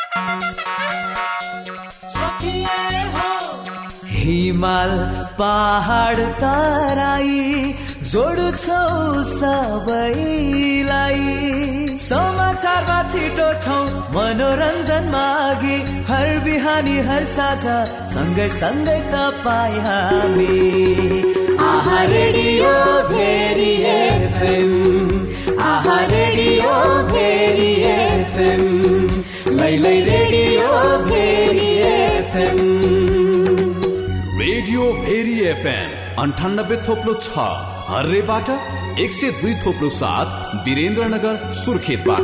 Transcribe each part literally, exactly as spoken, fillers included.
हिमाल पहाड तराई जोड्छौ सबैलाई समाचारमा छिटो छौ मनोरञ्जनमा अघि हर बिहानी हर साझा सँगै सँगै तपाईँ हामी आहा रेडियो भेरी एफएम आहा रेडियो भेरी एफएम लैलै radio Bheri FM radio Bheri FM अन्ठानब्बे थोप्लो छ हर्रेबाट एक सय दुई थोप्लो सात वीरेन्द्रनगर सुर्खेतबाट।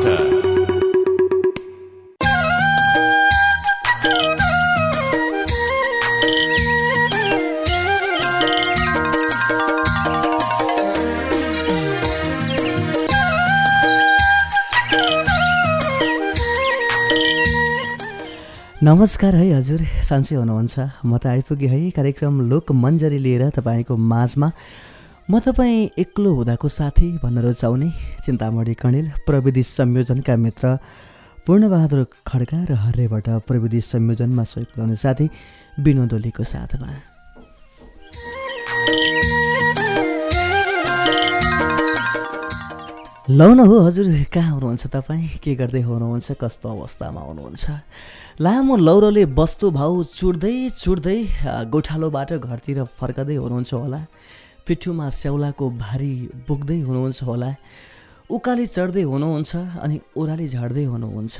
नमस्कार है हजुर, सन्चै हुनुहुन्छ? म त आइपुगेँ है कार्यक्रम लोकमञ्जरी लिएर तपाईँको माझमा। म तपाईँ एक्लो हुँदाको साथी भन्न रुचाउने चिन्तामणी कणेल, प्रविधि संयोजनका मित्र पूर्णबहादुर खड्का र हर्रेबाट प्रविधि संयोजनमा सहयोग पुर्याउने साथी विनोद ओलीको साथमा। लौ न हो हजुर, कहाँ हुनुहुन्छ तपाईँ? के गर्दै हुनुहुन्छ? कस्तो अवस्थामा हुनुहुन्छ? लामो लौरोले वस्तु भाउ चुड्दै चुड्दै गोठालोबाट घरतिर फर्कदै हुनुहुन्छ होला। पिठ्युमा स्याउलाको भारी बोक्दै हुनुहुन्छ होला। उकाली चढ्दै हुनुहुन्छ अनि ओह्राली झार्दै हुनुहुन्छ।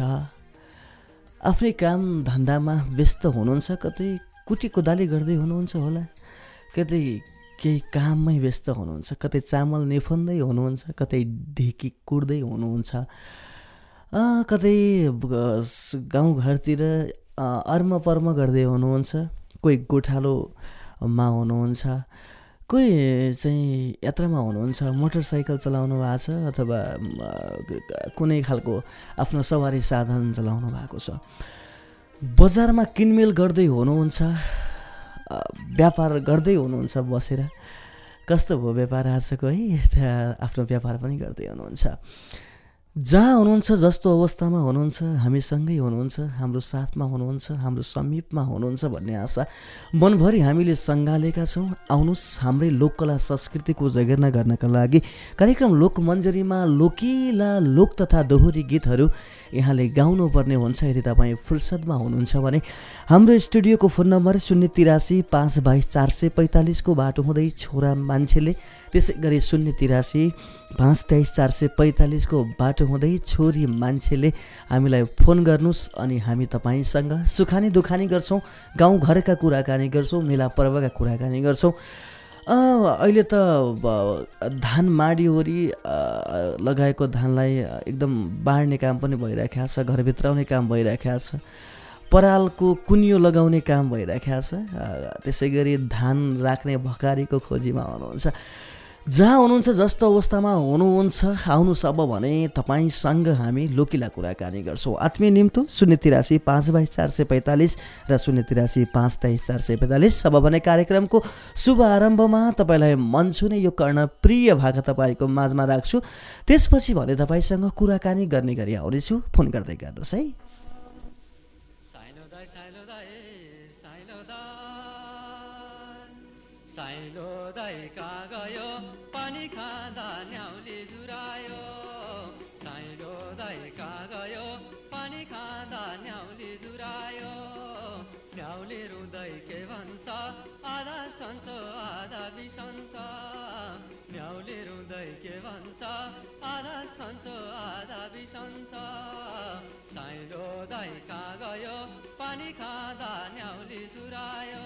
आफ्नै काम धन्दामा व्यस्त हुनुहुन्छ। कतै कुटी कोदाली गर्दै हुनुहुन्छ होला, कतै केही काममै व्यस्त हुनुहुन्छ, कतै चामल निफन्दै हुनुहुन्छ, कतै ढिकी कुट्दै हुनुहुन्छ, कतै गाउँघरतिर अर्म पर्म गर्दै हुनुहुन्छ। कोही गोठालोमा हुनुहुन्छ, कोही चाहिँ यात्रामा हुनुहुन्छ, मोटरसाइकल चलाउनु भएको छ अथवा कुनै खालको आफ्नो सवारी साधन चलाउनु भएको छ। बजारमा किनमेल गर्दै हुनुहुन्छ, व्यापार गर्दै हुनुहुन्छ बसेर। कस्तो भयो व्यापार आजको है? आफ्नो व्यापार पनि गर्दै हुनुहुन्छ। जहाँ हुनुहुन्छ, जस्तो अवस्थामा हुनुहुन्छ, हामीसँगै हुनुहुन्छ, हाम्रो साथमा हुनुहुन्छ, हाम्रो समीपमा हुनुहुन्छ भन्ने आशा मनभरि हामीले सङ्घालेका छौँ। आउनुहोस्, हाम्रै लोककला संस्कृतिको जगेर्ना गर्नका लागि कार्यक्रम लोकमञ्जरीमा लोकिला लोक तथा दोहोरी गीतहरू यहाँले गाउनुपर्ने हुन्छ। यदि तपाईँ फुर्सदमा हुनुहुन्छ भने हाम्रो स्टुडियोको फोन नम्बर शून्य तिरासी पाँच बाइस चार सय पैँतालिसको बाटो हुँदै छोरा मान्छेले, त्यसै गरी शून्य तिरासी पाँच तेइस चार सय पैँतालिसको बाटो हुँदै छोरी मान्छेले हामीलाई फोन गर्नुहोस् अनि हामी तपाईँसँग सुखानी दुखानी गर्छौँ, गाउँघरका कुराकानी गर्छौँ, मेला पर्वका कुराकानी गर्छौँ। अहिले त धान माडीवरी लगाएको धानलाई एकदम बाँड्ने काम पनि भइरहेको छ, घरभित्राउने काम भइरहेको छ, परालको कुनियो लगाउने काम भइरहेको छ। त्यसै गरी धान राख्ने भकारीको खोजीमा हुनुहुन्छ। जहाँ हुनुहुन्छ, जस्तो अवस्थामा हुनुहुन्छ, आउनुहोस् अब भने तपाईँसँग हामी लोकिला कुराकानी गर्छौँ। आत्मीय निम्तो शून्य तिरासी पाँच बाइस चार सय पैँतालिस र शून्य तिरासी पाँच तेइस चार सय पैँतालिस। अब भने कार्यक्रमको शुभ आरम्भमा तपाईँलाई मन छुने यो कर्णप्रिय भाका तपाईँको माझमा राख्छु। त्यसपछि भने तपाईँसँग कुराकानी गर्ने गरी आउनेछु। फोन गर्दै गर्नुहोस् है। साइलो दाइ कहाँ गयो, पानी खाँदा न्याउले जुरायो। साइलो दाइ कहाँ गयो, पानी खाँदा न्याउले जुरायो। न्याउले रुँदै के भन्छ, आधा सन्चो आधा बिसन्छ। न्याउले रुँदै के भन्छ, आधा सन्चो आधा बिसन्छ। साइलो दाइ कहाँ गयो, पानी खाँदा न्याउले जुरायो।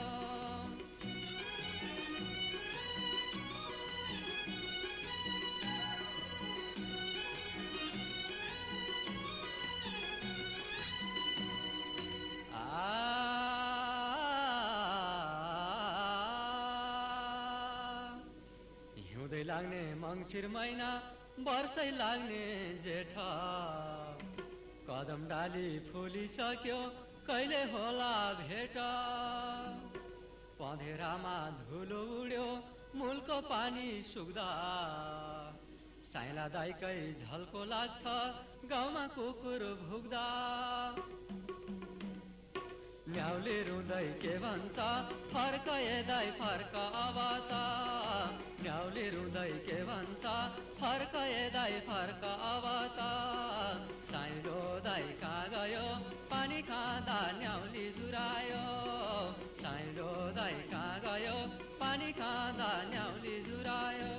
हिउँदै लाग्ने मङ्सिर महिना, वर्षै लाग्ने जेठ। कदम डाली फुलिसक्यो, कहिले होला भेट। पँधेरामा धुलो उड्यो, मूलको पानी सुक्दा। साइला दाइकै झल्को लाग्छ, गाउँमा कुकुर भुक्दा। न्याउली रुँदै के भन्छ फर्क ए दाइ फर्क अब त न्याउली रुँदै के भन्छ फर्क ए दाइ फर्क अब त साइलो दाइ कहाँ गयो पानी खाँदा न्याउली जुरायो साइलो दाइ कहाँ गयो पानी खाँदा न्याउली जुरायो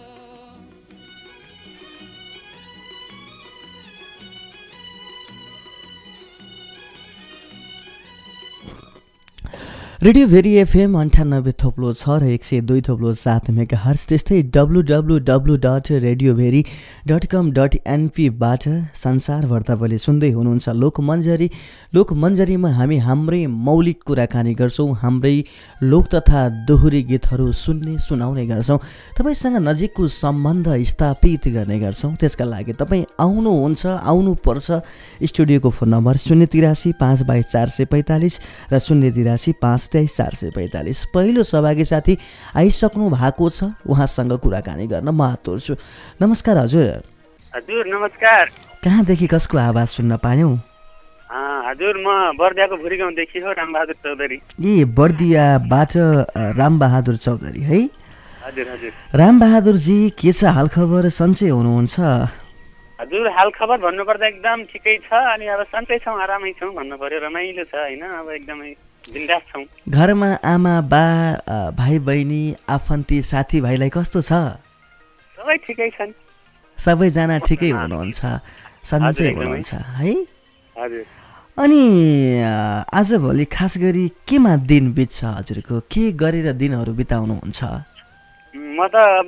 रेडियो भेरी एफएम अन्ठानब्बे थोप्लो छ र एक सय दुई थोप्लो सात मेगा हर्स त्यस्तै W W W dot radio Bheri dot com dot एनपीबाट संसारभर तपाईँले सुन्दै हुनुहुन्छ लोकमञ्जरी। लोकमञ्जरीमा हामी हाम्रै मौलिक कुराकानी गर्छौँ, हाम्रै लोक तथा दोहोरी गीतहरू सुन्ने सुनाउने गर्छौँ, तपाईँसँग नजिकको सम्बन्ध स्थापित गर्ने गर्छौँ। त्यसका लागि तपाईँ आउनुहुन्छ, आउनुपर्छ। स्टुडियोको फोन नम्बर शून्य तिरासी पाँच बाइस चार सय पैँतालिस र शून्य तिरासी पाँच तेइस चार सय पैँतालिस। पहिलो सहभागी साथी आइसक्नु भएको छ, उहाँसँग कुराकानी गर्न म आतुर छु। नमस्कार हजुर। हजुर नमस्कार। कहाँदेखि कसको आवाज सुन्न पायौँ? हजुर म बर्दियाको भुरी गाउँदेखि हो, रामबहादुर चौधरी। ए बर्दियाबाट रामबहादुर चौधरी है? हजुर हजुर। रामबहादुरजी के छ हाल खबर, सन्चै हुनुहुन्छ? हजुर हाल खबर भन्नुपर्दा एकदम ठिकै छ, अनि अब सन्चै छौँ, आरामै छौँ भन्नु पर्यो, रमाइलो छ होइन, अब एकदमै बिन्दास छौँ। घरमा आमा बा भाइ बहिनी आफन्ती साथीभाइलाई कस्तो छ? सबै ठिकै छन्। सबैजना ठिकै हुनुहुन्छ, सन्चै हुनुहुन्छ है? हजुर। अनि आजभोलि खास गरी केमा दिन बित्छ हजुरको? के गरेर दिनहरू बिताउनुहुन्छ? म त अब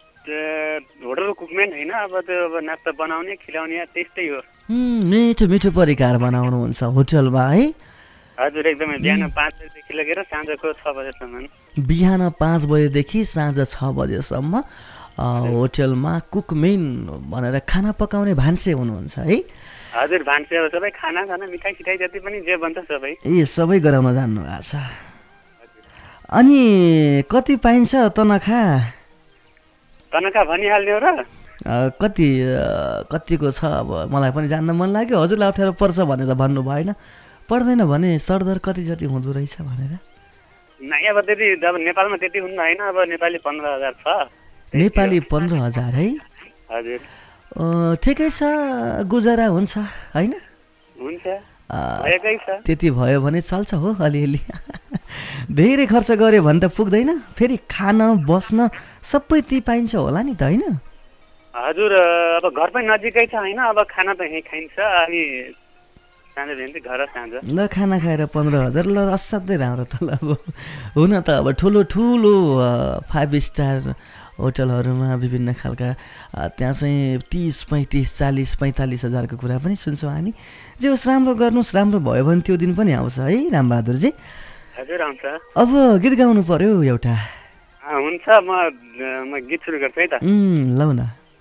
होटल कुकमेन होइन, अब त्यो अब नास्ता बनाउने खिलाउने त्यस्तै हो। मिठो मिठो परिकार बनाउनुहुन्छ होटलमा है? हजुर एकदमै। बिहान पाँच बजेदेखि लगेर साँझको छ बजेसम्म। बिहान पाँच बजेदेखि साँझ छ बजेसम्म होटलमा कुकमेन भनेर खाना पकाउने भान्से हुनुहुन्छ है? हजुर भान्से अब सबै खाना खाना मिठाई सिठाई जति पनि जे बन्छ सबै। ए सबै गराउन जान्नु भएको छ। अनि कति पाइन्छ तनखा? तनखा भनिहाल्ने हो र? कति कतिको छ अब मलाई पनि जान्न मन लाग्यो। हजुरलाई अप्ठ्यारो पर्छ भनेर भन्नु भएन, पर्दैन भने सरदर कति जति हुँदो रहेछ भनेर? नै अब त्यति अब नेपालमा त्यति हुन्न होइन, अब नेपाली पन्ध्र हजार छ। नेपाली पन्ध्र हजार है? हजुर। ठिकै छ, गुजारा हुन्छ होइन? हुन्छ, भएकै छ। त्यति भयो भने चल्छ हो अलिअलि। धेरै खर्च गऱ्यो भने त पुग्दैन, फेरि खान बस्न सबै ती पाइन्छ होला नि त होइन? हजुर अब घर पनि नजिकै छ होइन, अब खाना त यहीँ खाइन्छ, अनि साँझ भेट्दै घर साँझ। ल खाना खाएर पन्ध्र हजार ल असाध्यै राम्रो त ल। अब हुन त अब ठुलो ठुलो फाइभ स्टार होटलहरूमा विभिन्न खालका त्यहाँ चाहिँ तिस पैँतिस चालिस पैँतालिस हजारको कुरा पनि सुन्छौँ हामी। जे होस् राम्रो गर्नुहोस्, राम्रो भयो भने त्यो दिन पनि आउँछ है रामबहादुरजी? हजुर आउँछ। अब गीत गाउनु पर्यो एउटा। हुन्छ, म म गीत सुरु गर्छु है त। ल न।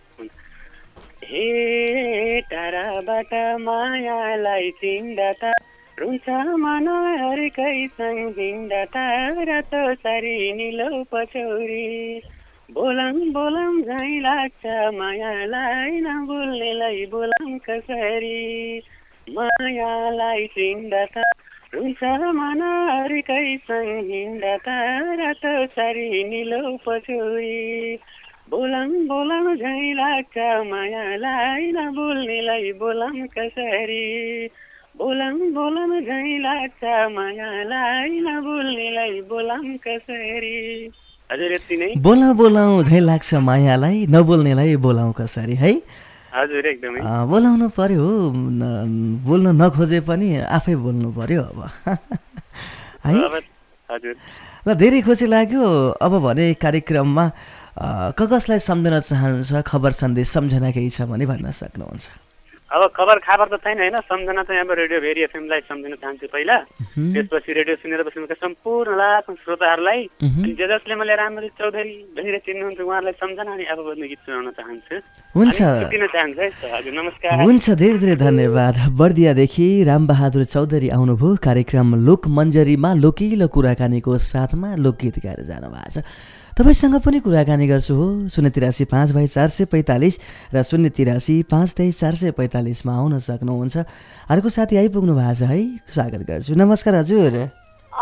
हे टाढाबाट मायालाई चिन्दा त रुन्छ मन हरकैसँग हिँड्दा त रातो सारी निलो पछौरी बोलाम बोलाम झै लाग्छ मायालाई नबोल्नेलाई बोलाम कसरी मायालाई चिन्दा त रुन्छ मन हरकैसँग हिँड्दा त रातो सारी निलो पछौरी बोलाम बोलाम झै लाग्छ मायालाई नबोल्नेलाई बोलाम कसरी बोलाम बोलाम झै लाग्छ मायालाई नबोल्नेलाई बोलाम कसरी। हजुर यति नै। बोला बोलाउँ झै लाग्छ मायालाई नबोल्नेलाई बोलाउँ कसरी है? हजुर एकदमै। बोलाउनु पर्यो, बोल्न नखोजे पनि आफै बोल्नु पर्यो अब है? हजुर। ल धेरै खुसी लाग्यो। अब भने कार्यक्रममा क कसलाई सम्झन चाहनुहुन्छ? खबर सन्देश सम्झना केही छ भने भन्न सक्नुहुन्छ। अब खबर खबर त छैन होइन, सम्झना चाहिँ अब रेडियो भेरी एफएमलाई सम्झन चाहन्छु पहिला, त्यसपछि रेडियो सुनेर बस्नुका सम्पूर्ण लाखौँ श्रोताहरूलाई, अनि जे जसले मलाई रामबहादुर चौधरी भनेर चिन्नुहुन्छ उहाँहरूलाई सम्झना अनि अब बज्ने गीत सुनाउन चाहन्छु। हुन्छ, चाहन्छु है हजुर। नमस्कार। हुन्छ, धेरै धेरै धन्यवाद। बर्दियादेखि रामबहादुर चौधरी आउनुभयो कार्यक्रम लोकमञ्जरीमा लोकिलो कुराकानीको साथमा लोकगीत गाएर जानुभएको छ। तपाईँसँग पनि कुराकानी गर्छु हो शून्य तिरासी पाँच बाई चार सय पैँतालिस र शून्य तिरासी पाँच तेइस चार सय पैँतालिसमा आउन सक्नुहुन्छ। अर्को साथी आइपुग्नु भएको छ है, स्वागत गर्छु। नमस्कार हजुर।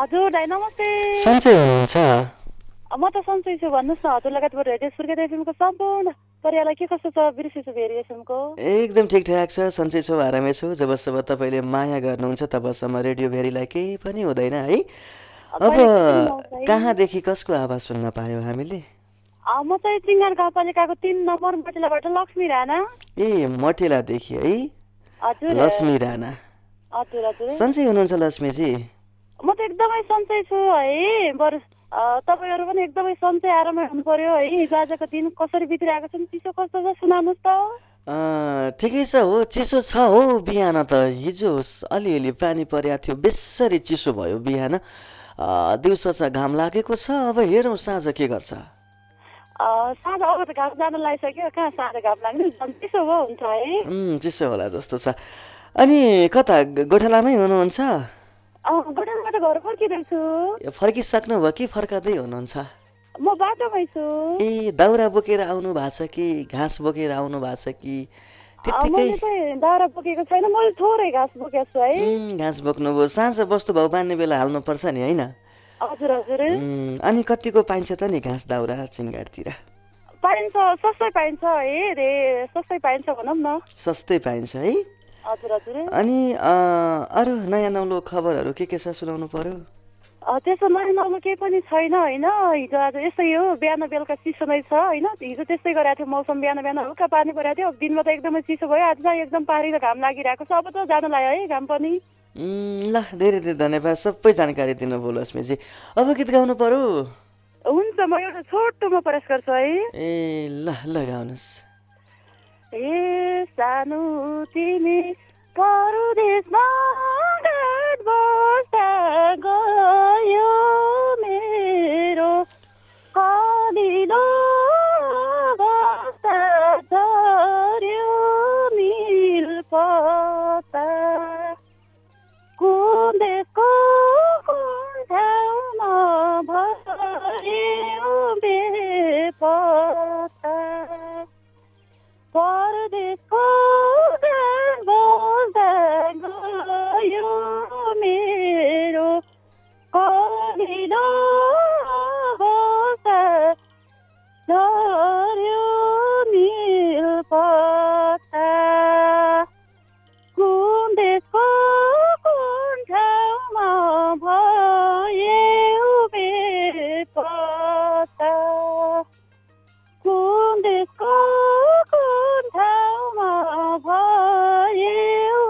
हजुर दाइ नमस्ते। सन्चै हुनुहुन्छ? म त सन्चै छु, भन्नुहोस् न। हजुर लगायतबाट रेडियो सुर्खेत एफएमको सम्पूर्ण परिवारलाई के कस्तो छ? बिर्सेछु भेरी एफएमको एकदम ठिकठाक छ, सन्चै छु, आरामै छु। जबसम्म तपाईँले माया गर्नुहुन्छ तबसम्म रेडियो भेरीलाई केही पनि हुँदैन है। अब कहाँदेखि कसको आवाज सुन्न पायौँ हामीले? म चाहिँ सिङ्गार गाउँपालिकाको तिन नम्बर मटेलाबाट लक्ष्मी राणा। ए मटेलादेखि है? हजुर लक्ष्मी राणा। हजुर हजुर। सन्चै हुनुहुन्छ लक्ष्मीजी? म त एकदमै सन्चै छु है। बरु तपाईँहरू पनि एकदमै सन्चै आरामै हुनु पर्यो है। हिजो आजको दिन कसरी बितिरहेको छ? चिसो कस्तो छ सुनाउनुहोस् त। ठिकै छ हो, चिसो छ हो। बिहान त हिजो अलिअलि पानी परेको थियो, बेसरी चिसो भयो बिहान। दिउँसो चाहिँ घाम लागेको छ। अब हेरौँ साँझ के गर्छ। साँझ अब त घाम जान लागिसक्यो, कहाँ साँझ घाम लाग्ने, चिसो भयो हुन्छ है। चिसो होला जस्तो छ। अनि कता गोठालामै हुनुहुन्छ? गोठालाबाट घर फर्किँदैछु। फर्किसक्नु भयो कि फर्कादै हुनुहुन्छ? म बाटोमै छु। ए दाउरा बोकेर आउनु भएको छ कि घाँस बोकेर आउनु भएको छ कि मैले चाहिँ दाउरा बोकेको छैन, मैले थोरै घाँस बोकेको छु है। घाँस बोक्नुभयो। साँझ बस्तु भाउ बाँध्ने बेला हाल्नुपर्छ नि होइन? हजुर हजुर। अनि कतिको पाइन्छ त नि घाँस दाउरा चिङ्गारतिर? पाइन्छ, सस्तै पाइन्छ है। सस्तै पाइन्छ भनौँ न। सस्तै पाइन्छ है? हजुर हजुर। अनि अरू नयाँ नौलो खबरहरू के के छ सुनाउनु पर्यो? त्यसो नयाँ नौलो केही पनि छैन होइन। हिजो आज यस्तै हो, बिहान बेलुका चिसो नै छ होइन। हिजो त्यस्तै गरेको थियो मौसम, बिहान बिहान हल्का पानी परेको थियो। दिनमा त एकदमै चिसो भयो, आज चाहिँ एकदम पारी र घाम लागिरहेको छ। अब त जान लाग्यो है घाम पनि। ल धेरै धेरै धन्यवाद सबै जानकारी दिनुभयो लक्ष्मीजी। अब गीत गाउनु पर्यो? हुन्छ, म एउटा छोटोमा प्रयास गर्छु है। ए ल ल गाउनुहोस्। ए सानो तिमी परदेशमा बस्दा गयो मेरो कलिलो बस्दा झर्यो मिल पता कुन देशको कुन ठाउँमा भयो बेपत्ता परदेशको बस्दा गयो मेरो कलिलो बस्दा झर्यो मिल पता कुन देशको कुन ठाउँमा भयो बेपत्ता कुन देशको कुन ठाउँमा भयो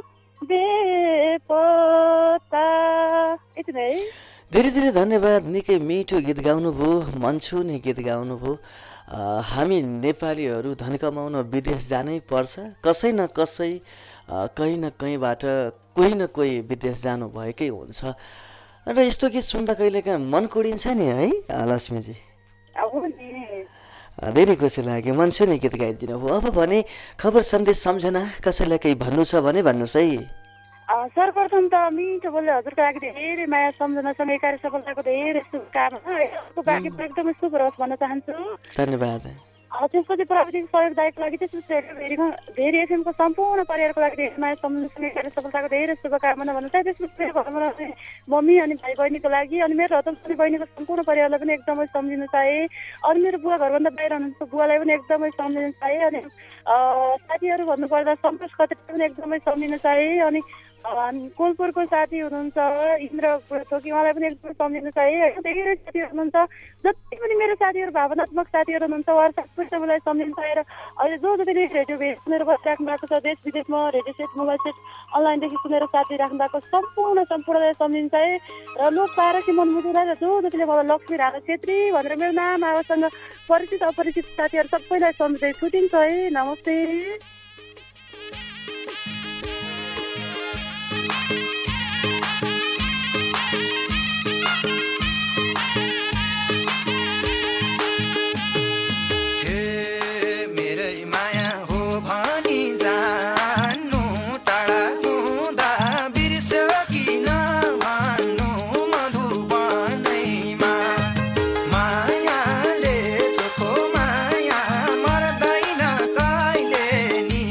बेपत्ता। यति नै। धेरै धेरै धन्यवाद। निकै मिठो गीत गाउनुभयो, मन छुने गीत गाउनुभयो। हामी नेपालीहरू धन कमाउन विदेश जानै पर्छ। कसै न कसै कहीँ न कहीँबाट कोही न कोही विदेश जानु भएकै हुन्छ र यस्तो गीत सुन्दा कहिलेकाहीँ मन कुडिन्छ नि है लक्ष्मीजी? धेरै खुसी लाग्यो, मन छुने गीत गाइदिनु भयो। अब भने खबर सन्देश सम्झना कसैलाई केही भन्नु छ भने भन्नुहोस् है। सर्वप्रथम त मिठो बोल्दै हजुरको लागि धेरै माया सम्झनासँगै कार्य सफलताको धेरै शुभकामना बाँकी एकदमै शुभ रहोस् भन्न चाहन्छु। धन्यवाद। त्यसपछि प्राविधिक सहयोगदायकको लागि, त्यसपछि भेरीको भेरी एफएमको सम्पूर्ण परिवारको लागि धेरै माया सम्झनासँगै कार्य सफलताको धेरै शुभकामना भन्न चाहे। त्यसपछि मेरो घरमा रहने मम्मी अनि भाइ बहिनीको लागि अनि मेरो रतनसरी बहिनीको सम्पूर्ण परिवारलाई पनि एकदमै सम्झिन चाहे। अनि मेरो बुवा घरभन्दा बाहिर हुनुहुन्छ बुवालाई पनि एकदमै सम्झिन चाहे। अनि साथीहरू भन्नुपर्दा सन्तोष खत्री पनि एकदमै सम्झिन चाहे। अनि कोलपुरको साथी हुनुहुन्छ इन्द्र थोकी, उहाँलाई पनि एकदमै सम्झिनु चाहे। धेरै साथीहरू हुनुहुन्छ, जति पनि मेरो साथीहरू भावनात्मक साथीहरू हुनुहुन्छ उहाँहरू सबैलाई सम्झिनु चाहेर अहिले जो जतिले रेडियो भेट सुनेर बसिराख्नु भएको छ, देश विदेशमा रेडियो सेट मोबाइल सेट अनलाइनदेखि सुनेर साथी राख्नु भएको सम्पूर्ण सम्पूर्णलाई सम्झिनु चाहे। र लोक पारसी मनमुटुलाई र जो जतिले मलाई लक्ष्मी राणा छेत्री भनेर मेरो नाम आवाजसँग परिचित अपरिचित साथीहरू सबैलाई सम्झिँदै छुट्टिन्छ है। नमस्ते। मायाले चोखो माया मर्दैन कहिले नि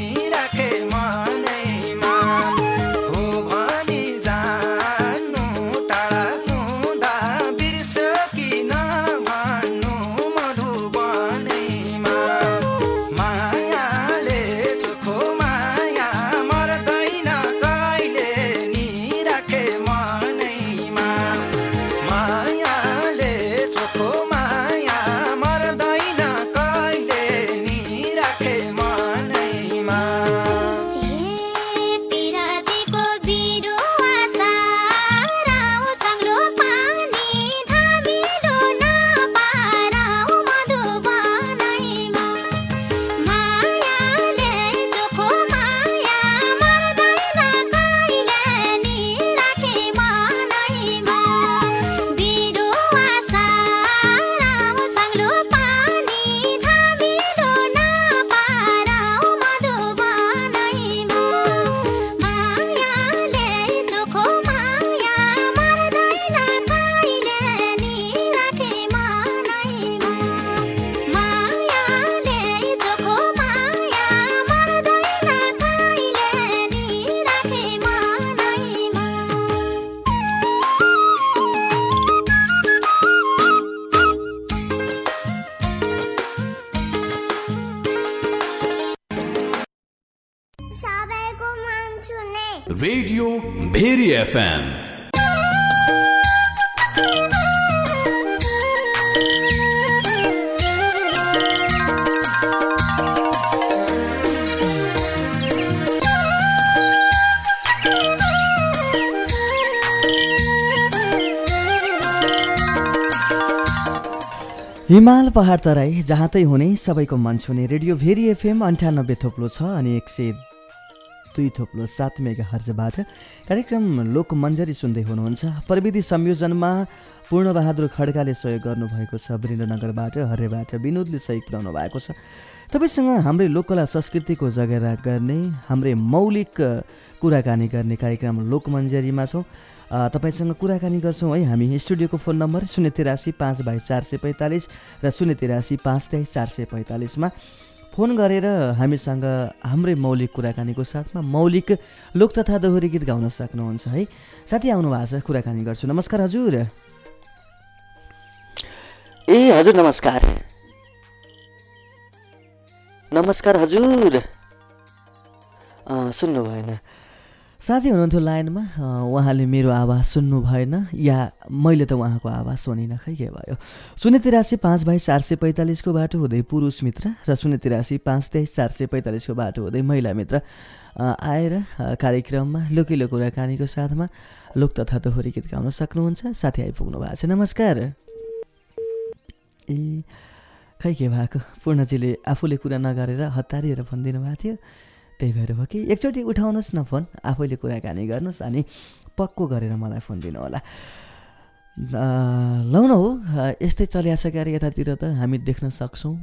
भेरी एफएम। हिमाल पहाड तराई जहाँतै हुने सबैको मन छुने रेडियो भेरी एफएम अन्ठानब्बे थोप्लो छ अनि एक सय दुई थोप्लो सात मेगा हर्जबाट कार्यक्रम लोकमञ्जरी सुन्दै हुनुहुन्छ। प्रविधि संयोजनमा पूर्णबहादुर खड्काले सहयोग गर्नुभएको छ। वीरेन्द्रनगरबाट हरेबाट विनोदले सहयोग पुर्याउनु भएको छ। तपाईँसँग हाम्रै लोककला संस्कृतिको जगेरा गर्ने हाम्रै मौलिक कुराकानी गर्ने कार्यक्रम लोकमञ्जरीमा छौँ। तपाईँसँग कुराकानी गर्छौँ है हामी। स्टुडियोको फोन नम्बर शून्य तिरासी पाँच बाइस चार सय पैँतालिस र शून्य तिरासी पाँच तेइस चार सय पैँतालिसमा फोन गरेर हामीसँग हाम्रै मौलिक कुराकानीको साथमा मौलिक लोक तथा दोहोरी गीत गाउन सक्नुहुन्छ है। साथी आउनु भएको छ, कुराकानी गर्छु। नमस्कार हजुर। ए हजुर नमस्कार। नमस्कार हजुर। सुन्नु भएन साथी हुनुहुन्थ्यो लाइनमा, उहाँले मेरो आवाज सुन्नु भएन या मैले त उहाँको आवाज सुनिनँ, खै के भयो। शून्य तिरासी पाँच बाइस चार सय पैँतालिसको बाटो हुँदै पुरुष मित्र र शून्य तिरासी पाँच तेइस चार सय पैँतालिसको बाटो हुँदै महिला मित्र आएर कार्यक्रममा लोकिलो कुराकानीको साथमा लोक तथा दोहोरी गीत गाउन सक्नुहुन्छ। साथी आइपुग्नु भएको छ। नमस्कार। ए खै के भएको, पूर्णजीले आफूले कुरा नगरेर हतारिएर भनिदिनु भएको थियो, त्यही भएर हो कि। एकचोटि उठाउनुहोस् न फोन, आफैले कुराकानी गर्नुहोस् अनि पक्को गरेर मलाई फोन दिनु होला। लौ न हो यस्तै चलिया छ क्यारे यतातिर त हामी देख्न सक्छौँ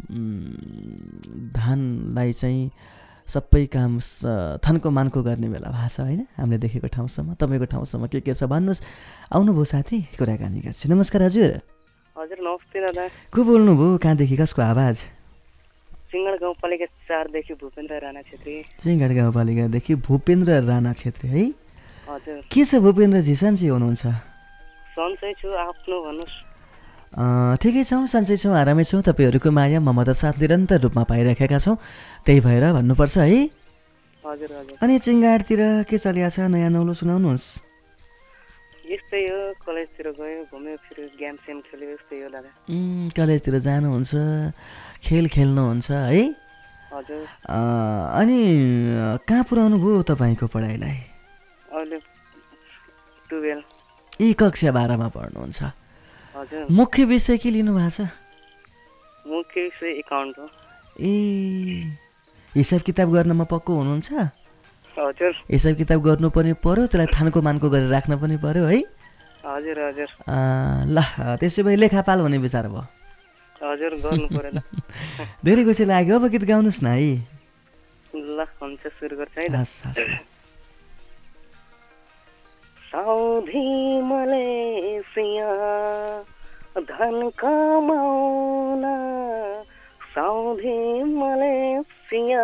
धानलाई चाहिँ सबै काम थानको मानको गर्ने बेला भएको छ होइन, हामीले देखेको ठाउँसम्म। तपाईँको ठाउँसम्म के के छ भन्नुहोस्। आउनुभयो साथी, कुराकानी गर्छु। नमस्कार हजुर। हजुर नमस्ते दादा। को बोल्नुभयो, कहाँदेखि, कसको आवाज? सिंगड गाउँपालिका चारदेखि भूपेन्द्र राणा छेत्री। सिंगड गाउँपालिकादेखि भूपेन्द्र राणा छेत्री है। हजुर के छ भूपेन्द्रजी, सन्चै हुनुहुन्छ? सन्चै छु, आफ्नो भन्नुहोस्। ठिकै छौँ, सन्चै छौँ, आरामै छौँ। तपाईँहरूको माया ममता साथ निरन्तर रूपमा पाइराखेका छौँ, त्यही भएर भन्नुपर्छ है। हजुर हजुर। अनि चिङ्गाडतिर के चलिया छ, नयाँ नौलो सुनाउनुहोस्। यस्तै हो, कलेजतिर गयो, घुम्यो फिर्यो, गेम सेम खेल्यो, यस्तै हो दादा। कलेजतिर जानुहुन्छ, खेल खेल्नुहुन्छ है। हजुर। अनि कहाँ पुऱ्याउनु भयो तपाईँको पढाइलाई? अहिले टुवेल्भ। यी कक्षा बाह्रमा पढ्नुहुन्छ। हजुर। मुख्य विषय के लिनु भएको छ? मुख्य विषय एकाउन्ट हो। ए हिसाब किताब गर्नमा पक्को हुनुहुन्छ? हजुर। हिसाब किताब गर्नु पनि पर्यो, त्यसलाई थानको मानको गरेर राख्न पनि पर्यो है। हजुर हजुर। ल त्यसो भए लेखापाल हुने विचार भयो? हजुर गर्नु पर्यो। धेरै खुसी लाग्यो। अब गीत गाउनुहोस् न है। ल हुन्छ, सुरु गर्छ है। हस् हस्। साउदी मलेसिया धन कमाउन, साउदी मलेसिया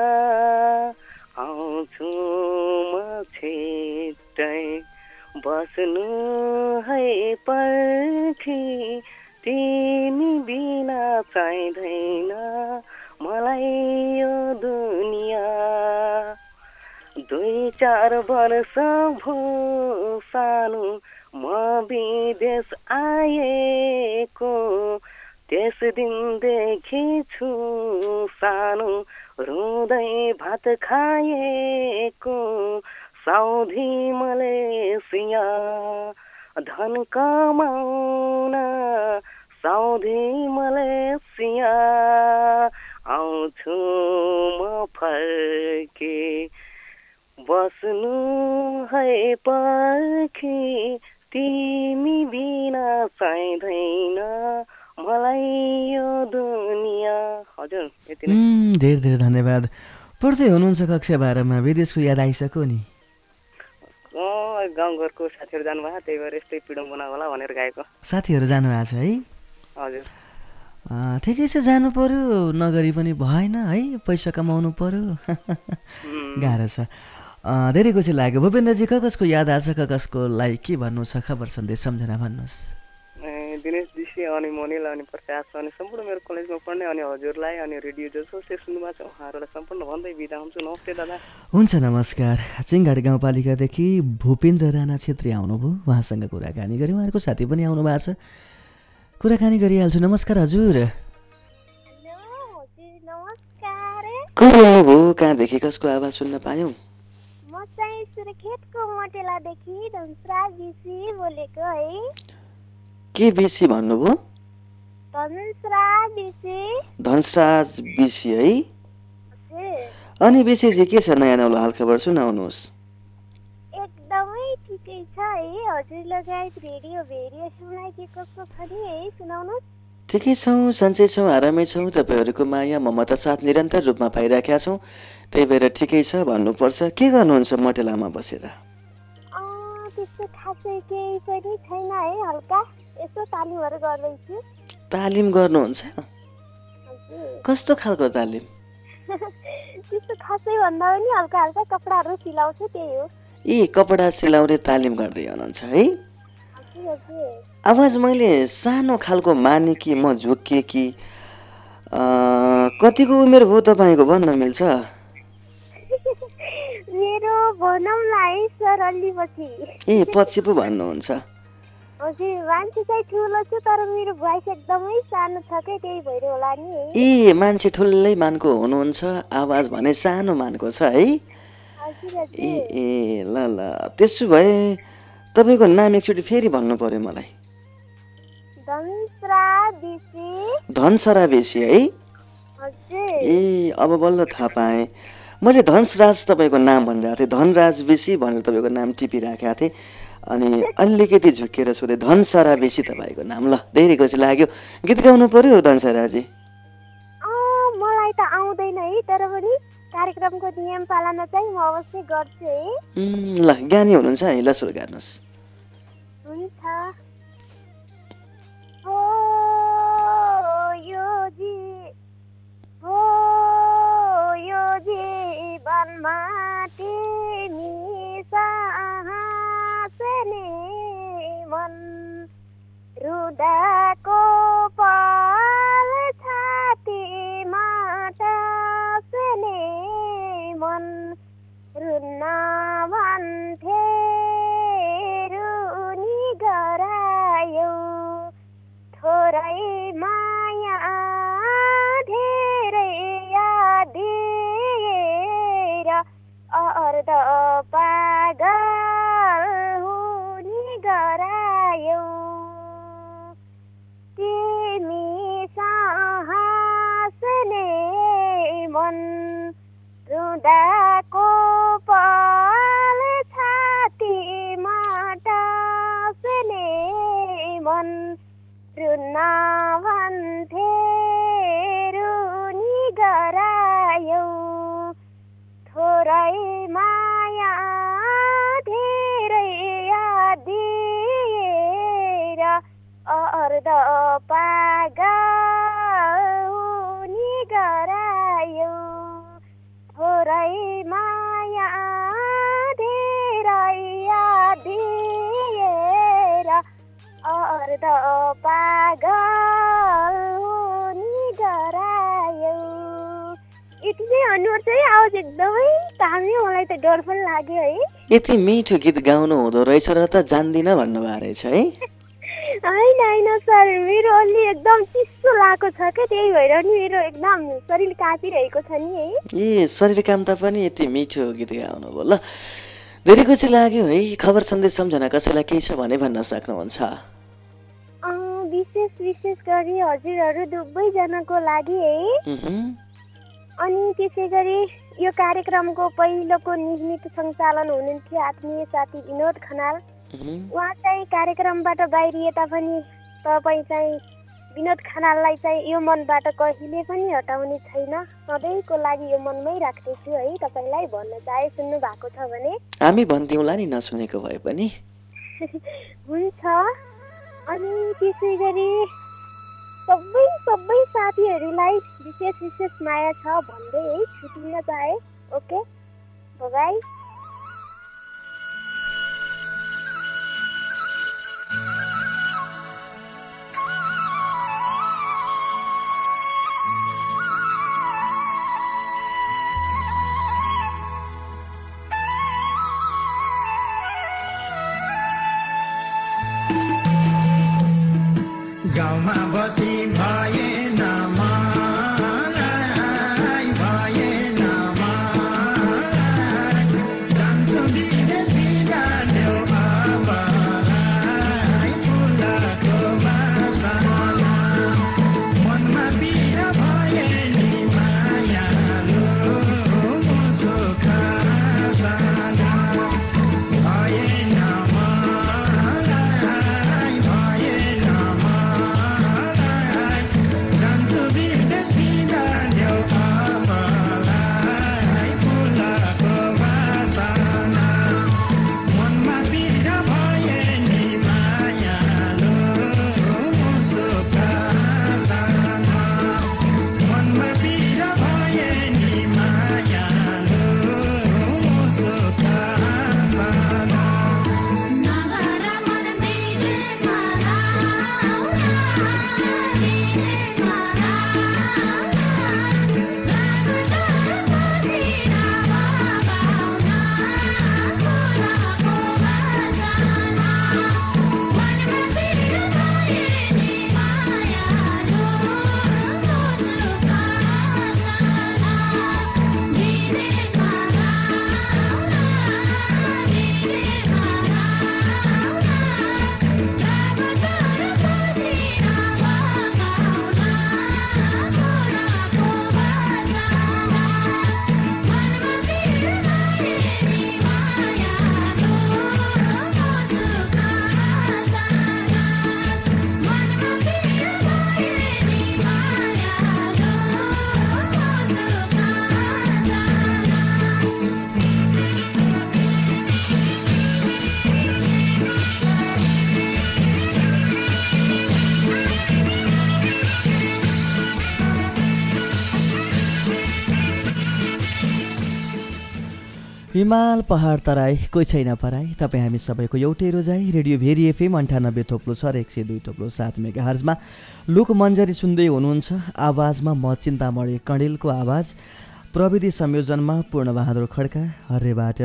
आउँछु म छिट्टै, बस्नु है पर्खी, तिमी बिना चाहिँदैन मलाई यो दुनिया। दुई चार वर्ष भयो सानो म विदेश आएको, त्यस दिनदेखि छु सानो रुँदै भात खाएको। साउदी मलेसिया धन कमाउन, साउदी मलेसिया आउँछु म फर्के, बस्नु है पर्खी, तिमी बिना चाहिँदैन मलाई यो दुनिया। हजुर यति नै। धेरै धेरै धन्यवाद। पढ्दै हुनुहुन्छ कक्षा बाह्रमा, विदेशको याद आइसक्यो नि? गाउँघरको साथीहरू जानुभयो, त्यही भएर यस्तै पिडम्बना होला भनेर गाएको। साथीहरू जानुभएको छ है? हजुर। ठिकै छ, जानु पर्यो, नगरी पनि भएन है, पैसा कमाउनु पर्यो। गाह्रो छ। धेरै खुसी लाग्यो। भूपेन्द्रजी ककसको याद आछ, ककसको लागि के भन्नु छ, खबर सन्देश सम्झना भन्नुहोस्। दिनेशजी विषय अनि मनिल अनि प्रकाश अनि सम्पूर्ण मेरो कलेजमा पढ्ने अनि हजुरलाई अनि रेडियो जसोले सुन्नुभएको छ उहाँहरूलाई सम्पूर्ण भन्दै बिदा हुन्छु। नमस्ते दादा। हुन्छ, नमस्कार। चिङघाट गाउँपालिकादेखि भूपेन्द्र राणा छेत्री आउनुभयो, उहाँसँग कुराकानी गऱ्यौँ। उहाँहरूको साथी पनि आउनु भएको छ, कुराकानी गरिहाल्छु। नमस्कार हजुर। को बोल्नुभयो, कहाँदेखि, कसको आवाज सुन्न पायौँ? म चाहिँ सुर्खेतको मोटेलादेखि धनसरा बिसी बोलेको है। के बिसी भन्नुभयो? धनसरा बिसी। धनसराज बिसी है। अनि बिसी चाहिँ के छ नयाँ नौलो हालखबर सुनाउनुहोस्। एकदमै ठिकै छ है। हजुर लगायत रेडियो भेरिएसनलाई के कस्तो छ नि है, सुनाउनुहोस्। ठिकै छौँ, सन्चै छौँ, आरामै छौँ। तपाईँहरूको माया ममता साथ निरन्तर रूपमा पाइराखेका छौँ, त्यही भएर ठिकै छ भन्नुपर्छ। के गर्नुहुन्छ मोटेलामा बसेर? त्यस्तो खासै केही पनि छैन है, हल्का यसो तालिमहरू गर्दैछु। तालिम गर्नुहुन्छ? कस्तो खालको तालिम? त्यस्तो खासै भन्दा पनि हल्का हल्का कपडाहरू सिलाउँछु, त्यही हो। ए, कपडा सिलाउने तालिम गर्दै हुनुहुन्छ है? आवाज मैले सानो खालको माने कि म झुक्किएँ कि कतिको उमेर भयो तपाईँको भन्न मिल्छ? मेरो भनौँलाई सर अलि पछि। ए, पछि पो भन्नुहुन्छ? हजुर, मान्छे चाहिँ ठुलो छु तर मेरो भोइस एकदमै सानो छ के, त्यही भएर होला नि है। ए, मान्छे ठुलै मानको हुनुहुन्छ, आवाज भने सानो मानको छ है? ए ए ल ल, त्यसो भए तपाईँको नाम एकचोटि फेरि भन्नु पर्यो मलाई। धनसरा बिसी। धनसरा बिसी है? ए, अब बल्ल थाहा पाएँ। मैले धनसराज तपाईँको नाम भनिरहेको थिएँ, धनराज बिसी भनेर तपाईँको नाम टिपिराखेको थिएँ, अनि अलिकति झुकेर सोधेँ धनसरा बिसी तपाईँको नाम। ल, धेरै खुसी लाग्यो। गीत गाउनु पर्यो धनसराजी? मलाई त आउँदैन है, तर पनि कार्यक्रमको नियम पालना चाहिँ म अवश्य गर्छु है। ल, ज्ञानी हुनुहुन्छ है, ल सुरु गर्नुहोस्। हुन्छ। हो यो जी हो यो जीवनमा तिमी साहसले मन रुदाको पल छातीमा टाँसले मन रुन्न भन्थे रुनी गरायो थोरै माया धेरै याद दिएर अर्ध पागल हुनी गरायो तिमी साहसले मन रुदाको पल छातीमा टाँसले मन रुन्न भन्थे रुनी गरायो थोरै माया धेरै याद दिएर अर्ध पागल हुनी गरायो थोरै माया धेरै याद दिएर अर्ध पागल हुनी गरायो। यति नै अनुहार चाहिँ आवाज एकदमै ताम्यो, मलाई त डर पनि लाग्यो है। यति मिठो गीत गाउनु हुँदो रहेछ र त जान्दिनँ भन्नुभएको रहेछ है? होइन होइन सर, मेरो अलि एकदम चिसो लागेको छ क्या, त्यही भएर नि मेरो एकदम शरीर काँपिरहेको छ नि है। ए, शरीर काम्दा पनि यति मिठो गीत गाउनु भयो। ल, धेरै खुसी लाग्यो है। खबर सन्देश सम्झना कसैलाई केही छ भने भन्न सक्नुहुन्छ? विशेष विशेष गरी हजुरहरू दुवैजनाको लागि है। अनि त्यसै गरी यो कार्यक्रमको पहिलोको निर्मित सञ्चालन हुनुहुन्थ्यो आत्मीय साथी विनोद खनाल, उहाँ चाहिँ कार्यक्रमबाट बाहिरिए तापनि तपाईँ चाहिँ विनोद खनाललाई चाहिँ यो मनबाट कहिले पनि हटाउने छैन, सधैँको लागि यो मनमै राख्दैछु है। तपाईँलाई भन्न चाहे सुन्नु भएको छ भने हामी भनिदिउँला नि, नसुनेको भए पनि। हुन्छ। अनि त्यसै गरी सबै सबै साथीहरूलाई विशेष विशेष माया छ भन्दै है छुटिन चाहे। Okay, bye. गाउँमा बसी भएन मलाई भएन मलाई जान्छु विदेश बिदा देऊ अबलाई फुलको बासना मनमा पीड भए नि मायालु मुसुक साना भएन मलाई भएन मलाई जान्छु विदेश बिदा देऊ अबलाई फुलको बासना मनमा पीड भए नि मायालु मुसुक साना मनमा पीड भए नि मायालु मुसुक साना हिमाल पहाड तराई कोही छैन पराई तपाईँ हामी सबैको एउटै रोजाइ रेडियो भेरी एफएम अन्ठानब्बे थोप्लो छ र एक सय दुई थोप्लो सात मेगा हर्जमा लोकमञ्जरी सुन्दै हुनुहुन्छ। आवाजमा म चिन्तामणि कणेलको आवाज, प्रविधि संयोजनमा पूर्णबहादुर खड्का, हर्रेबाट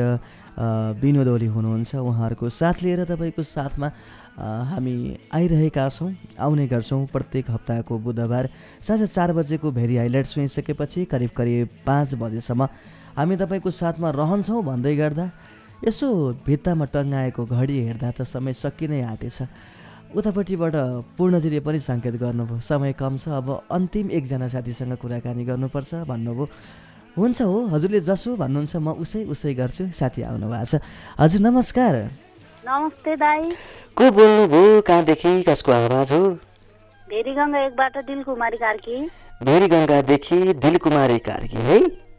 विनोद ओली हुनुहुन्छ। उहाँहरूको साथ लिएर तपाईँको साथमा हामी आइरहेका छौँ, आउने गर्छौँ प्रत्येक हप्ताको बुधबार साँझ चार बजेको भेरी हाइलाइट सुनिसकेपछि करिब करिब पाँच बजेसम्म हामी तपाईँको साथमा रहन्छौँ भन्दै गर्दा यसो भित्तामा टङ्गाएको घडी हेर्दा त समय सकिनै आँटेछ। उतापट्टिबाट पूर्णजीले पनि सङ्केत गर्नुभयो समय कम छ, अब अन्तिम एकजना साथीसँग कुराकानी गर्नुपर्छ भन्नुभयो। हुन्छ हो, हजुरले जसो भन्नुहुन्छ म उसै उसै गर्छु। साथी आउनु भएको छ। हजुर नमस्कार। नमस्ते दाई। को बोल्नुभयो, कहाँदेखि, कसको आवाज हो? भेरीगङ्गा एकबाट दिलकुमारी कार्की। भेरीगङ्गादेखि दिलकुमारी कार्की है?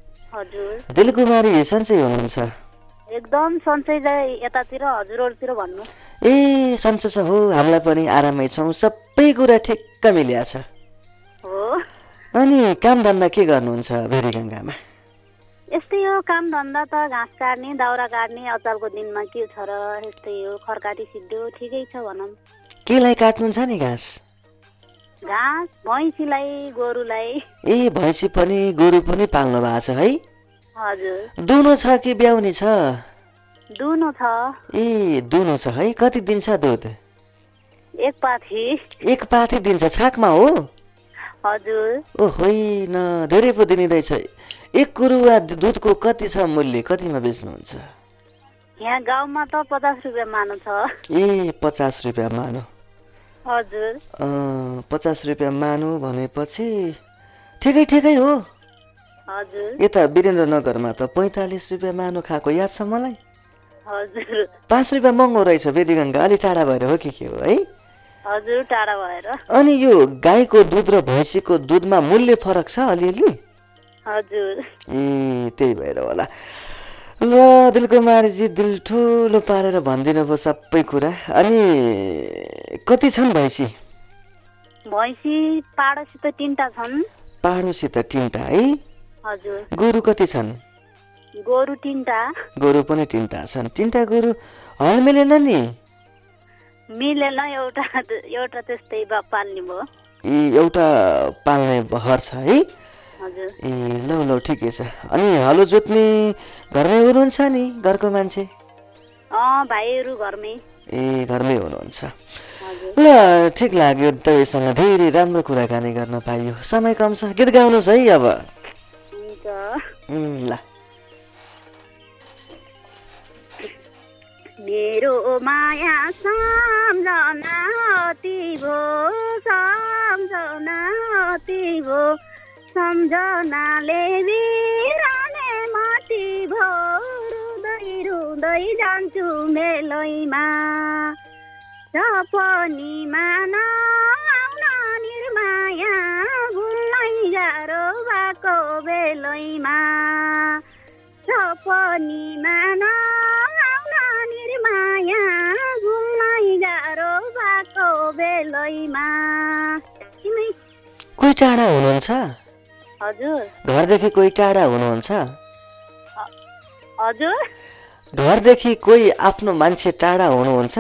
हजुर। दिलकुमारी सन्चै हुनुहुन्छ? एकदम सन्चै दाई, यतातिर हजुरहरूतिर भन्नु। ए सन्चै छ हो, हामीलाई पनि आरामै छौँ, सबै कुरा ठिक्क मिल्या छ। हो। अनि काम धन्दा के गर्नुहुन्छ भेरीगङ्गामा? यस्तै हो काम धन्दा त, घाँस काट्ने, दाउरा काट्ने, अचारको दिनमा के छ र यस्तै हो, खर्काटी सिद्धो ठिकै छ भनौँ। केलाई काट्नुहुन्छ नि घाँस? घाँस भैँसीलाई, गोरुलाई। ए भैँसी पनि गोरु पनि पाल्नु भएको छ है? हजुर। दुनो छ कि ब्याउनी छ? दुनो छ। ए दुनो छ है, कति दिन्छ दुध? एक पाथी। एक पाथी दिन्छ छाकमा हो? हजुर। ओ होइन, धेरै पो दिने रहेछ। एक कुरुवा दुधको कति छ मूल्य, कतिमा बेच्नुहुन्छ? यहाँ गाउँमा त पचास रुपियाँ मानो छ। ए पचास रुपियाँ मानो। हजुर। पचास रुपियाँ मानु भनेपछि ठिकै ठिकै हो। हजुर। यता वीरेन्द्रनगरमा त पैँतालिस रुपियाँ मानु खाएको याद छ मलाई। हजुर। पाँच रुपियाँ महँगो रहेछ भेरीगङ्गा, अलि टाढा भएर हो कि के हो है? हजुर, टाढा भएर। अनि यो गाईको दुध र भैँसीको दुधमा मूल्य फरक छ अलिअलि? हजुर। ए त्यही भएर होला। ल दिलकुमारीजी दिल ठुलो पारेर भनिदिनु भयो सबै कुरा। अनि कति छन् भैँसी? भैँसी पाडोसित तिनवटा छन्। पाडोसित तिनवटा है? हजुर। गोरु कति छन्? गोरु तिनवटा। गोरु पनि तिनवटा छन्। तिनवटा गोरु हल मिलेन नि? मिलेन, एउटा एउटा त्यस्तै पाल्ने भयो। ए एउटा पाल्ने बहर छ है? हजुर। ए ल ल ठिकै छ। अनि हलो जोत्ने घरमै हुनुहुन्छ नि, घरको मान्छे? अँ भाइहरू घरमै। ए घरमै हुनुहुन्छ ल ठिक लाग्यो तपाईँसँग धेरै राम्रो कुराकानी गर्न पाइयो समय कम छ गीत गाउनुहोस् है अब ल मेरो माया सम्झना अति भो सम्झना अति भो सम्झनाले बिराने माटी भो रुँदै रुँदै जान्छु मेलैमा सपनीमा नआउन निर्माया भुल्नै गाह्रो भएको बेलैमा सपनीमा नआउन निर्माया भुल्नै गाह्रो भएको बेलैमा कोही टाढा हुनुहुन्छ हजुर घरदेखि कोही टाढा हुनुहुन्छ हजुर घरदेखि कोही आफ्नो मान्छे टाढा हुनुहुन्छ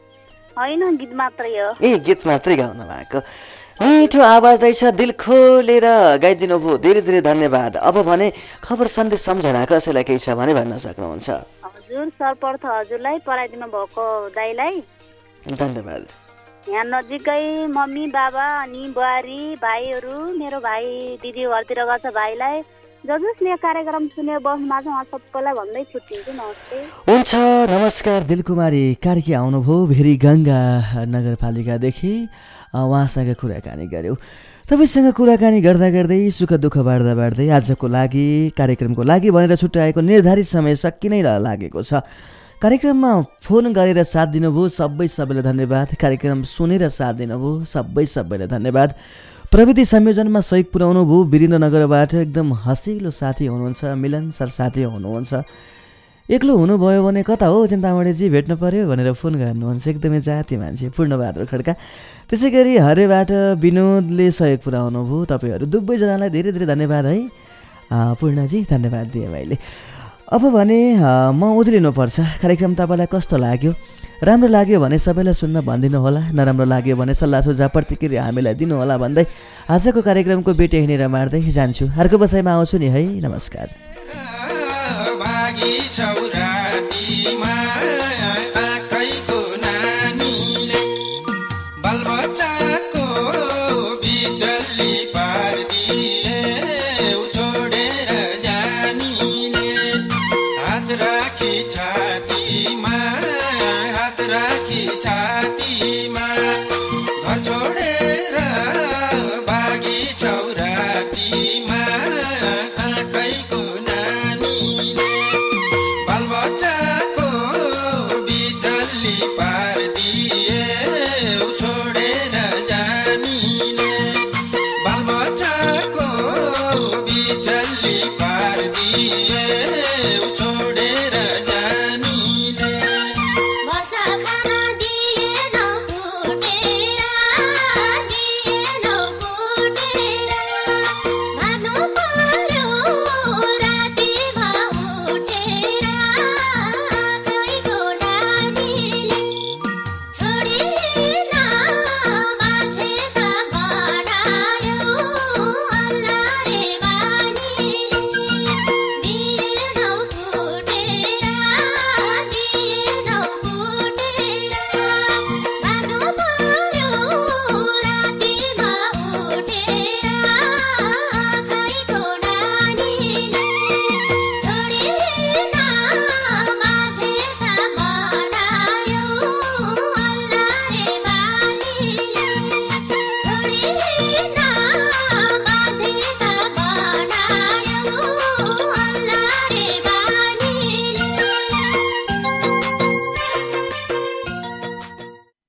होइन गीत मात्रै हो ए गीत मात्रै गाउनु भएको मिठो आवाज रहेछ दिल खोलेर गाइदिनु भयो धेरै धेरै धन्यवाद अब भने खबर सन्देश सम्झना कसैलाई केही छ भने भन्न सक्नुहुन्छ हजुर सर्वप्रथम हजुरलाई पराइदिनु भएको दाइलाई धन्यवाद यहाँ नजिकै मम्मी बाबा अनि बुहारी भाइहरू मेरो भाइ दिदी घरतिर गएको छ भाइलाई ज जसले कार्यक्रम सुनेर बस्नुमा छ उहाँ सबैलाई भन्दै छुट्टिन्छु नमस्ते हुन्छ नमस्कार दिलकुमारी कार्की आउनुभयो भेरी गङ्गा नगरपालिकादेखि उहाँसँग कुराकानी गऱ्यौँ तपाईँसँग कुराकानी गर्दा गर्दै सुख दुःख बाँड्दा बाँड्दै आजको लागि कार्यक्रमको लागि भनेर छुट्याएको निर्धारित समय सकिनै लागेको छ कार्यक्रममा फोन गरेर साथ दिनुभयो सबै सबैलाई धन्यवाद कार्यक्रम सुनेर साथ दिनुभयो सबै सबैलाई धन्यवाद प्रविधि संयोजनमा सहयोग पुर्याउनु भयो वीरेन्द्रनगरबाट एकदम हँसिलो साथी हुनुहुन्छ मिलन सर साथी हुनुहुन्छ एक्लो हुनुभयो भने कता हो चिन्तामणिजी भेट्नु पर्यो भनेर फोन गर्नुहुन्छ एकदमै जाति मान्छे पूर्णबहादुर खड्का त्यसै गरी हरेबाट विनोदले सहयोग पुर्याउनु भयो तपाईँहरू दुवैजनालाई धेरै धेरै धन्यवाद है पूर्णजी धन्यवाद दिएँ मैले अब भने म उद्लिनुपर्छ कार्यक्रम तपाईँलाई कस्तो लाग्यो राम्रो लाग्यो भने सबैलाई सुन्न भनिदिनु होला नराम्रो लाग्यो भने सल्लाह सुझाव प्रतिक्रिया हामीलाई दिनुहोला भन्दै आजको कार्यक्रमको बेटे हिँडेर मार्दै जान्छु अर्को बसाइमा आउँछु नि है नमस्कार छोडी